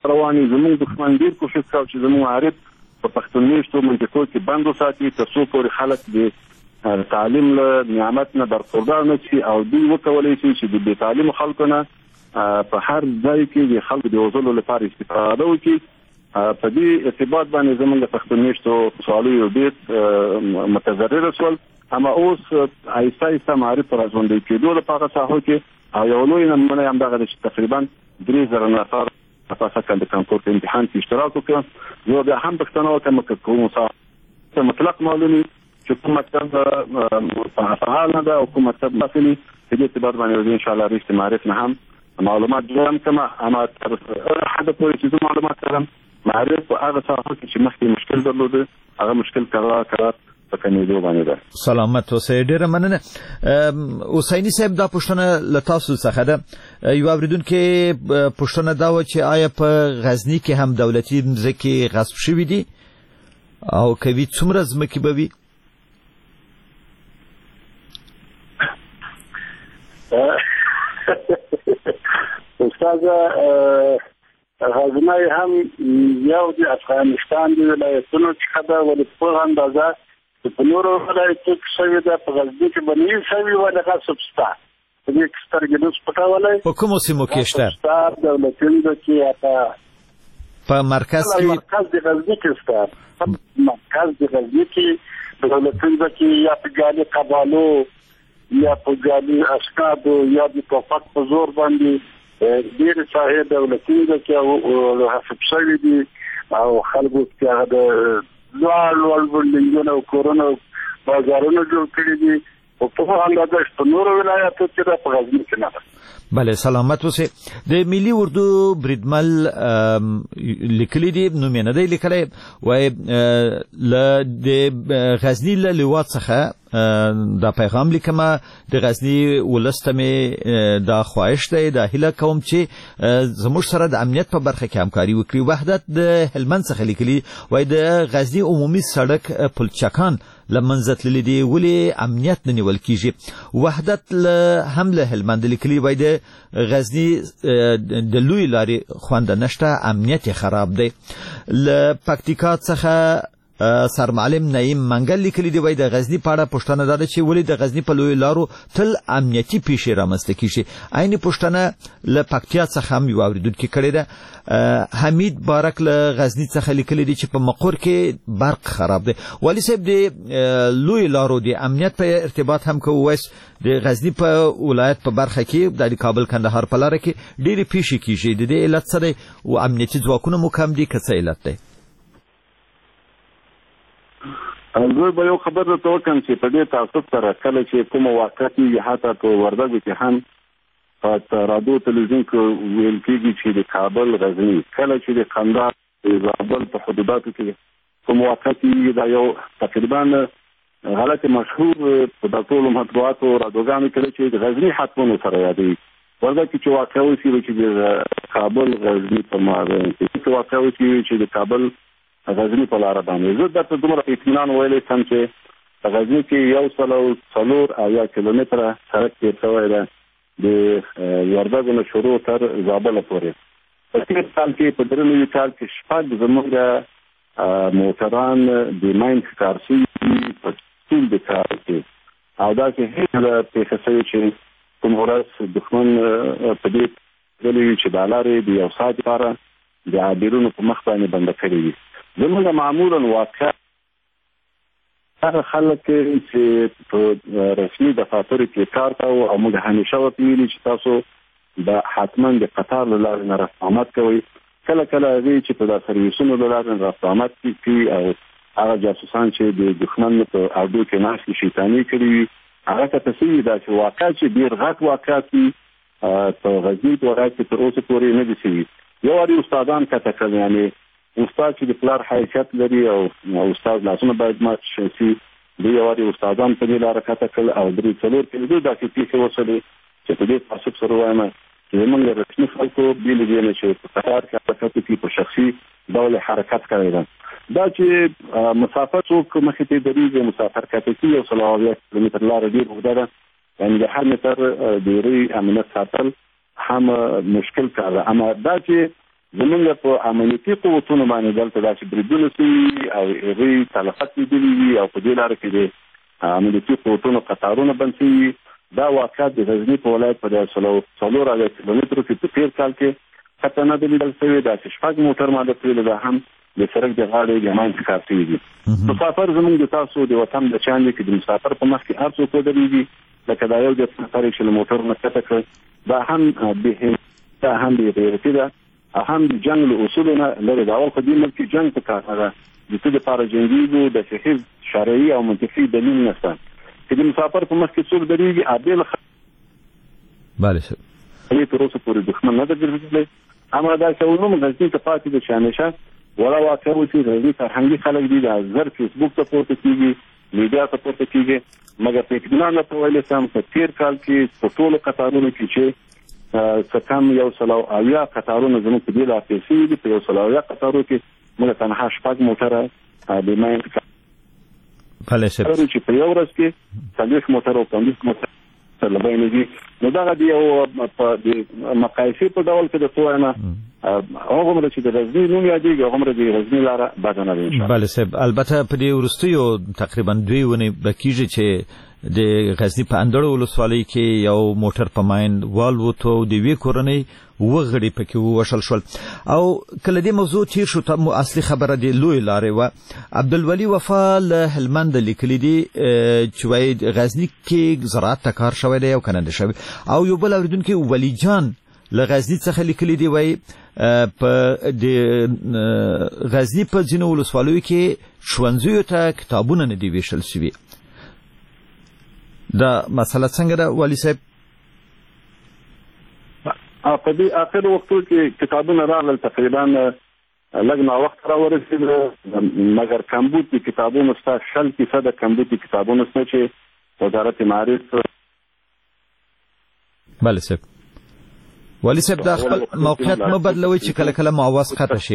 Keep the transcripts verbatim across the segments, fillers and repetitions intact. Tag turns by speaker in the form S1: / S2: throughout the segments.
S1: رواني زموږ دښمن ډېر کوشش کاوه چې زموږ معارف په پښتون میشتو منطقو کې بند وساتي تر څو پورې خلک د تعلیم له نعمت نه برخوردار نه شي او دوی وکولی شي چې د بې تعلیمو خلکو نه په هر ځای کې د خلکو د وژلو لپاره استفاده وکړي. په دې ارتباط باندې زموږ د پښتون میشتو څارویو ډېر متضرره شول. اما اوس آهسته آهسته معارف را ژوندی کېدو لپاره ساحو کې او یو لوی نمونه یې همدغه ده چې تقریبا درې زره نفر په اساس د کانکور په امتحان کې اشتراک وکړ. زه بیا هم پښتنه وکړم چې کوم څه مطلق معلومي چې کوم مکتب فعال نه ده او کوم مکتب داخلي په دې اعتبار باندې ان شاء الله رښتیا معرف نه هم معلومات جوړم کما اما تر حد پورې چې معلومات کړم معرف په هغه څه چې مخکې مشکل درلوده هغه مشکل کرا کرا پکنیدو باندې ده.
S2: سلامت اوسئ. ډیره مننه. حسینی صاحب دا پوښتنه له تاسو څخه ده. یو اوریدونکو پوښتنه دا و چې آیا په غزنی کې هم دولتي ځمکې غصب شوې دي او کوي څومره ځمکې به وي؟
S3: استاد غزنی هم یو د افغانستان د ولایتونو څخه ده ولې په اندازه په نورو ولایتونو کې شوې ده په غزنی کې به نه شوي ولې غصب شته. په دې کې سترګې نه پټولی.
S2: په کومو سیمو کې شته؟
S3: شته دولتونو کې
S2: په مرکز کې
S3: مرکز د غزنی کې شته. مرکز د غزنی کې دولتونو کې یا په ګالي قبالو یا په ګالي اشکادو یا د توفق په زور باندې ډېر ساحې دولتونو کې حسب شوي دي او خلکو کې هغه د لوړ لوړ بلډینګونه او کورونه بازارونه جوړ کړي دي او په اندازه په نورو ولایتونو کې د په غزنی کې نه ده.
S2: بله سلامت اوسئ. د ملي اردو بریدمل لیکلي دي نوم یې نه دی لیکلی وایي له د غزني له لواء څخه دا پیغام لیکمه د غزني ولس ته مې دا خواهش دی دا هیله کوم چې زموږ سره د امنیت په برخه کې همکاري وکړي. وحدت د هلمند څخه لیکلي وایي د غزني عمومي سړک پلچکان لمنځه تللي دي ولې امنیت نه نیول کیږي. وحدت هم له هلمند لیکلي وایي د غزني د لوی لارې خوند نشته امنیت خراب دی. له پکتیکا څخه سرمعلم نعیم منګل لیکلي دی وایي د غزنی په اړه پوښتنه ده چې ولې د غزنی په لوی لارو تل امنیتي پیښې رامنځته کیږي. عین پوښتنه له پکتیا څخه هم یو اوریدونکو کړې ده. حمید بارک له غزنی څخه لیکلي دی چې په مقر کې برق خراب دی. ولی صاحب د لوی لارو د امنیت په ارتباط هم کوو د غزنی په ولایت په برخه کې د کابل کندهار په لار کې ډېری پیښې کیږي. د دې علت څه دی او امنیتي ځواکونه مو کم دي که څه علت دی؟
S1: زه به یو خبر درته وکړم چې په دې تعصب سره کله چې کومه واقعه کېږي حتی په وردګو کې هم په رادیو تلویزیون کې ویل کېږي چې د کابل غزني کله چې د قندهار د زابل په حدوداتو کې کومه واقعه کېږي دا یو تقریبا غلط مشهور په ټولو مطبوعاتو رادیوګانو کې چې د غزني حتمونو سره یادوي. وردګ کې چې واقعه وشي چې د کابل غزني په مابین کې واقعه وشي چې د کابل غزنی په لار باندې زه درته دومره په اطمینان ویلی سم چې په غزنی کې یو سل او څلور اویا کیلومتره سړک تېر شوی ده د وردګو نه شروع تر زابل پورې. په تېر کال کې په درې نوي کال کې شپږ زموږ موټران د ماین ښکار شوي په ټول د کال کې او دا چې هېڅ پېښه شوې چې کوم ورځ دښمن په دې تللي وي چې دا لارې د یو ساعت لپاره د عابرونو په مخ باندې بنده کړې وي. زموږ معمولا واقع هغه خلک چې په رسمي دفاترو کې کار کوي او موږ همیشه ورته ویلي چې تاسو د حتما د قطار له لارې نه رفت آمد کوئ. کله کله هغوی چې په دا سرویسونو له لارې نه رفت آمد کوي او هغه جاسوسان چې د دښمن په اډو کې ناست شیطاني کړي وي هغه ته تصویر دا چې واقع چې ډېر غټ واقعات وي په غزني ولایت کې تر اوسه پورې نه دي شوي. یو وارې استادان کته کړل یعنې استاد چې د پلار حیثیت لري او استاد لاسونه باید مات شي د یو وارې استادان په دې لاره کته کړل او درې څلور کېدو داسې پیښې وشولې چې په دې تعصب سره وایم چې زموږ رسمي خلکو بېلې دې نه چې په قطار کې حرکت وکړي په شخصي ډول حرکت کوي ده دا چې مسافر څوک مخې ته درېږي مسافر کته کې یو سل او اویا کیلومتر لاره ډېر اوږده ده یعنې د هر متر ډېرۍ امنیت ساتل هم مشکل کار ده. اما دا چې زمونږ په امنیتي قوتونو باندې دلته داسې بریدونه شوي او هغوی تلفات لیدلي وي او په دې لاره کې د امنیتي قوتونو قطارونه بند شوي. دا واقعات د غزني په ولایت په څلور اویا کیلومترو کې په تېر کال کې حتی نه دي لیدل شوي. داسې شپږ موټر ما درته ویلي دا هم د سړک د غاړې د منځ کار شوي دي. مسافر زموږ د تاسو د وطن د چاند کې د مسافر په مخ کې هر څوک ودرېږي لکه دا یو د مسافر چې له موټر نه کښته کړ دا هم به دا هم بې غیرتي ده او هم د جنګ له اصولو نه لرې ده. اول په دې ملک کې جنګ په کار هغه د څه دپاره جنګېږو د صحیح شرعي او منطقي دلیل نشته چې د مسافر په مخ کې څوک درېږي عادل
S2: بله صاحب
S1: علي تر اوسه پورې دښمن نه ده ګرځېدلی. اما دا چې نوم غزني ته پاتې ده چې همیشه ولا واقع وشي غزني فرهنګي خلک دي دا زر فیسبوک ته پورته کېږي میډیا ته پورته کېږي مګر په اطمینان درته ویلی سم په تېر کال کې په ټولو قطارونو کې چې څه کم یو سل او اویا قطارونه زموږ په دې واقع شوي دي. په یو سل او اویا قطارو کې موږ تنها شپږ موټره د ماین چې په یو ورځ کې څلوېښت موټر او پنځوس موټر لبین دي. نو دغه د یو مقایسې په ډول کې د څه وایم هغومره چې د غزني نوم یادېږي هغومره د غزني لاره بده نه ده انشاءالله.
S2: بله صاحب البته په دې وروستیو تقریبا دوې ونې به کېږي چې د غزني په اندړو ولسوالۍ کې یو موټر په ماین والوتو د یوې کورنۍ اووه غړي پکې ووژل شول. او کله دې موضوع تیر شو ته اصلي خبره د لویې لارې وه. عبدالولي وفا له هلمند لیکلي دي چې وایي غزني کې زراعت ته کار شوی دی او که نه دی شوی. او یو بل اورېدونکی ولی جان له غزني څخه لیکلي دي وایي په د غزني په ځینو ولسوالیو کې ښوونځیو ته کتابونه نه دي ویشل شوي. دا مسله څنګه ده والي صاحب؟
S1: په دې اخر وختو کې کتابونه راغلل تقریبا لږ ناوخته راورسېدل مګر کمبود د کتابونو شته شل فیصده کمبود د کتابونو شته چې وزارت معارف.
S2: بله صاحب والي صاحب دا خپل موقعیت مه بدلوئ چې کله کله معوض قطع شي.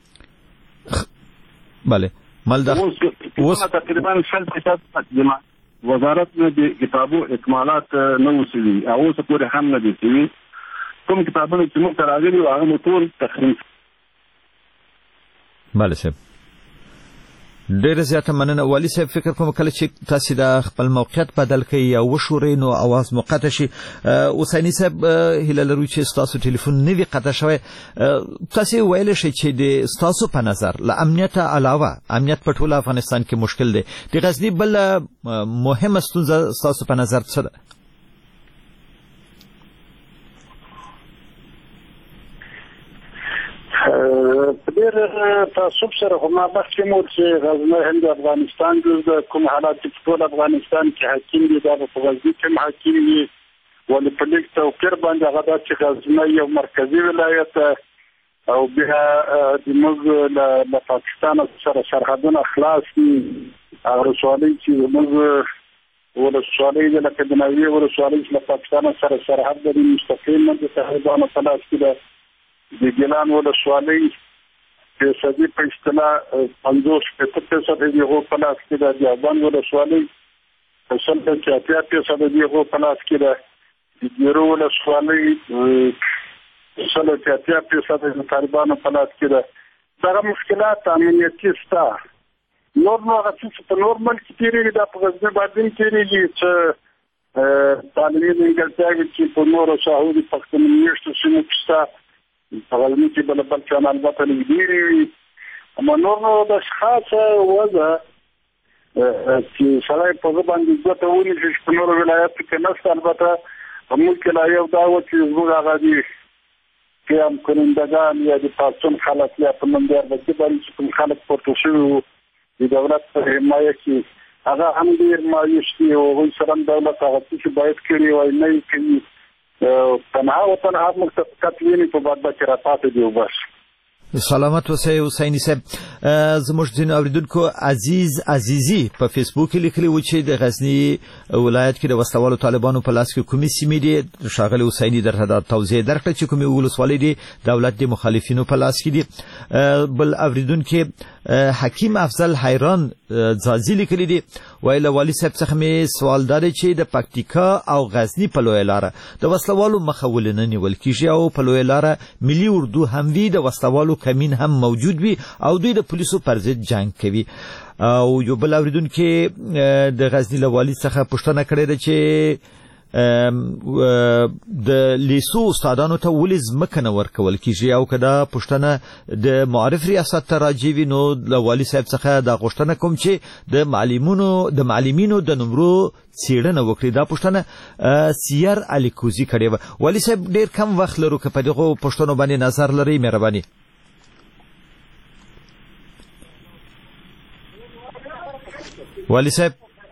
S2: بله مال دا
S1: اوس تقریبا شل فیصد وزارت نه د کتابو اکمالات نه وسوي او اوس پورې هم نه دي شوي. کوم کتابونه چې موږ ته راغلي وو هغه مو ټول تخریب.
S2: بله صاحب ډېره زیاته مننه والي صاحب. فکر کوم کله چې تاسې دا خپل موقعیت بدل کړئ یا وشورئ نو اواز مو قطع شي. حسیني صاحب هیله لرو چې ستاسو ټلیفون نه وي قطع شوی. تاسې ویلی شئ چې د ستاسو په نظر له امنیت علاوه امنیت په ټول افغانستان کې مشکل دی. د غزني بله مهمه ستونزه ستاسو په نظر څه ده؟
S3: په ډېر تعصب سره خو ما بحث کوم چې غزني هم د افغانستان جز د کوم حالات چې ټول افغانستان کې حاکم دي دا په غزني کې حاکم دي ولې په لیک توپیر باندې هغه دا چې غزني یو مرکزی ولایت او بیا د موږ له پاکستان سره سرحدونه خلاص دي. هغه ولسوالۍ چې موږ ولسوالۍ د لکه د نوي ولسوالۍ چې له پاکستان سره سرحد لري مستقیم د طالبانو په لاس کې ده. د ګیلان ولسوالۍ فیصدي په اصطلاح پنځوس شپېته فیصده د هغو په لاس کې ده. د ابان ولسوالۍ په سل کې اتیا فیصده د هغو په لاس کې ده. د ګیرو ولسوالۍ سل کې اتیا فیصده د طالبانو په لاس کې ده. دغه مشکلات امنیتي شته. نور نو هغه څه په نور ملک کې تېرېږي دا په غزني باندې تېرېږي چې تعلیمي نیمګړتیاوې چې په نورو ساحو د پښتون میشتو سیمو کې شته په غزني کې بل بل شان البته لږ ډېرې وي. اما نور نو د خاصه وضع چې سړی په هغه باندې ګوته ونیسي چې په نورو ولایاتو کې نشته. البته په موږ کې لا یو دا و چې زموږ هغه دي قیام کنندګان یا د پاڅون خلک یا په نوم دیاربکي باندې چې کوم خلک پورته شوي وو د دولت په حمایه کې هغه هم ډېر مایوس دي او هغوی سره هم دولت هغه څه چې باید کړي وای نه یې کوي. تنها و تنها موږ ته فقط ویني په باد کې راپاتې دي او بس.
S2: سلامت اوسئ حسیني صاحب. زموږ ځینو اورېدونکو عزیز عزیزي په فیسبوک کې لیکلي و چې د غزني ولایت کې د وسلوالو طالبانو په لاس کې کومې سیمې دي. ښاغلی حسیني درته دا توضیح درکړه چې کومې ولسوالۍ دي دولت د مخالفینو په لاس کې دي. بل اورېدونکي حکیم افضل حیران ځاځي لیکلي دي ویله والی صاحب څخه می سوال داري چې د پکتیکا او غزنی په لوی لار د وسلوالو مخول نه نیول کیږي او په لوی لار ملي اردو هم وی د وسلوالو کمین هم موجود وي او دوی د پولیسو پر ضد جنگ کوي. او یو بل اوریدونکو د غزنی لوالي څخه پوښتنه کړې ده چې د لیسو استادانو ته ولې ځمکه نه ورکول کیږي او کدا پښتنه د معرف ریاست ته راځي نو د والي صاحب څخه دا غوښتنه کوم چې د معلمینو د معلمینو د نمبرو څېړنه وکړي. دا پښتنه سیر علي کوزي کړي و. والي صاحب ډیر کم وخت لرو که په دغه پښتنو باندې نظر لري مهرباني. والي صاحب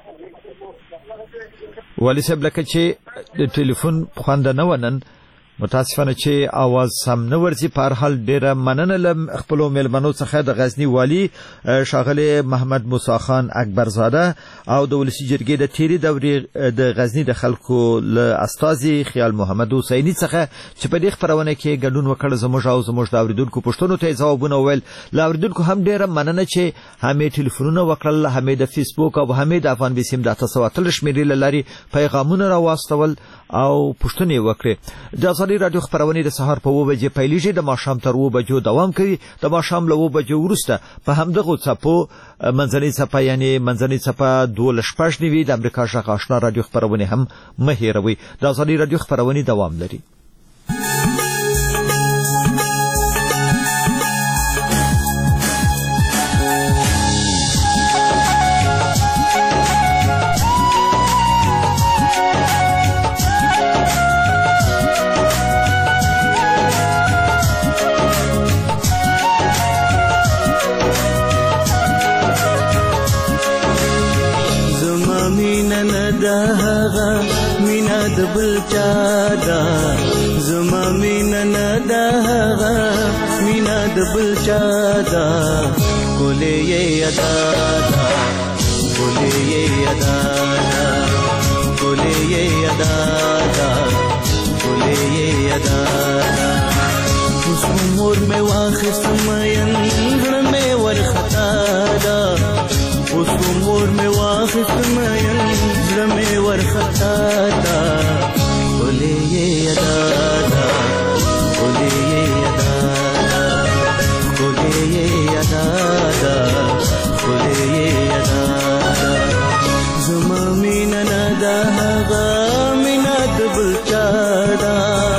S2: والي صاحب لکه چې د ټلیفون خوانده نه ونن متاسفانه چې आवाज سم نه ورځي. په هر حال ډیره مننه لم خپل ملمنو څخه د غزنی والی شاغله محمد موسی خان اکبرزاده او د ولسی جرګې د تیری دورې د غزنی د خلکو له استاذي خیال محمد حسینی څخه چې په دې خبرونه کې ګډون وکړ. زموږ او زموږ د اوریدونکو پښتنو ته ځوابونه ویل. لا اوریدونکو هم ډیره مننه چې همې ټلیفونونه وکړل، همې د فیسبوک او همې د افغان بسم د تاسو اتل شمیرې لاري پیغامونه را واستول او پښتنې وکړي. د ازادي رادیو خبرونه د سهار په اوه بجې پیلېږي، د ماښام تر اوه بجو دوام کوي. د ماښام له اوه بجو وروسته په همدغه څپو منځنۍ څپه یعنی منځنۍ څپه دولس شپږ نوي د امریکا غږ آشنا رادیو خبرونه هم مه هېروئ. د ازادي رادیو خبرونه دوام لري.
S4: مینا د بل چا دا زما مینا نه دا مینا د بل چا دا ګلې یې ادا دا ګلې یې ادا دا ګلې یې ادا دا ګلې یې ادا دا اوس مور مې واخست مېن غړ مې ورختا دا اوس مور مې واخست مېن غړ مې ورختا دا ګلې یې ادا دا ګلې یې ادا دا ګلې یې ادا دا ګلې یې ادا دا زما مینا نه دا هغه مینا د بل چا دا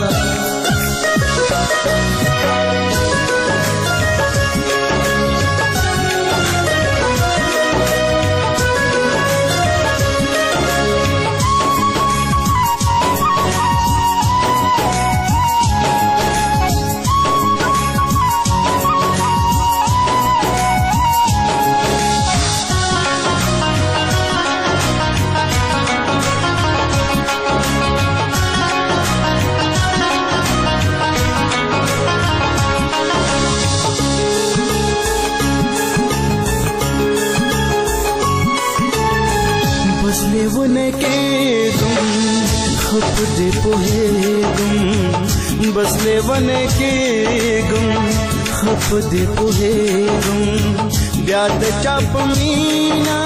S4: बस लेवन के गुम खप दे पुहे गुम ब्याद चाप मीना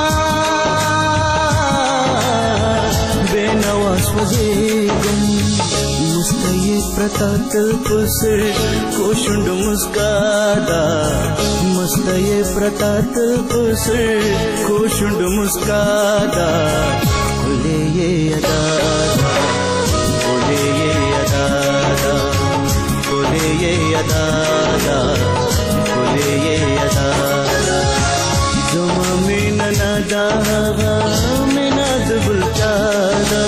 S4: बेनवास वजे गुम मुस्तये प्रतातल पुसर कोशुंड मुस्कादा मुस्तये प्रतातल पुसर कोशुंड मुस्कादा खुले ये अदा खुले ये अदा बोले ये अदा बोले ये अदा जुमा मीना नदा मीना दुबल चादा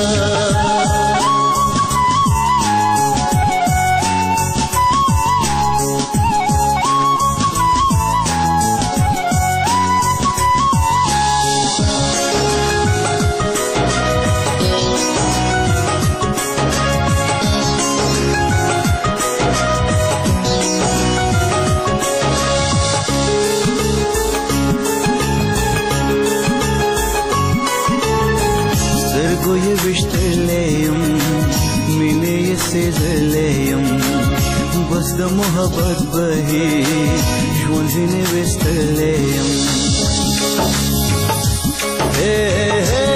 S4: गोये विश्तलेयम मिने ये सेजलेयम बस द मोहब्बत बही शोंजिने विश्तलेयम hey, hey.